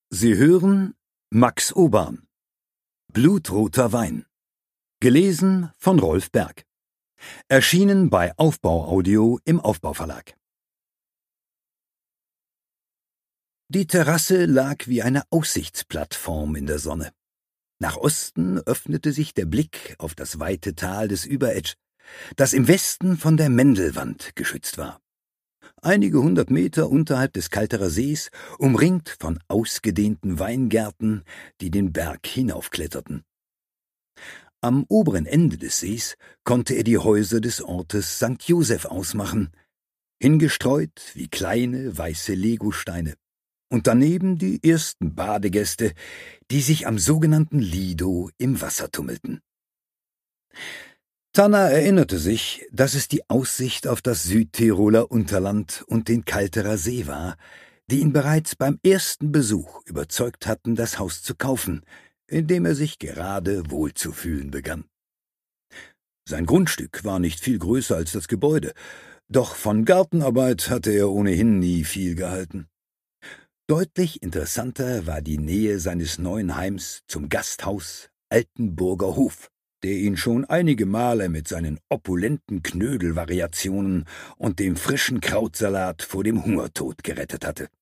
Sie hören Max Oban. Blutroter Wein. Gelesen von Rolf Berg. Erschienen bei Aufbau Audio im Aufbauverlag. Die Terrasse lag wie eine Aussichtsplattform in der Sonne. Nach Osten öffnete sich der Blick auf das weite Tal des Überetsch, das im Westen von der Mendelwand geschützt war. Einige 100 Meter unterhalb des Kalterer Sees, umringt von ausgedehnten Weingärten, die den Berg hinaufkletterten. Am oberen Ende des Sees konnte er die Häuser des Ortes St. Joseph ausmachen, hingestreut wie kleine weiße Legosteine, und daneben die ersten Badegäste, die sich am sogenannten Lido im Wasser tummelten. Tanner erinnerte sich, dass es die Aussicht auf das Südtiroler Unterland und den Kalterer See war, die ihn bereits beim ersten Besuch überzeugt hatten, das Haus zu kaufen, in dem er sich gerade wohlzufühlen begann. Sein Grundstück war nicht viel größer als das Gebäude, doch von Gartenarbeit hatte er ohnehin nie viel gehalten. Deutlich interessanter war die Nähe seines neuen Heims zum Gasthaus Altenburger Hof, der ihn schon einige Male mit seinen opulenten Knödelvariationen und dem frischen Krautsalat vor dem Hungertod gerettet hatte.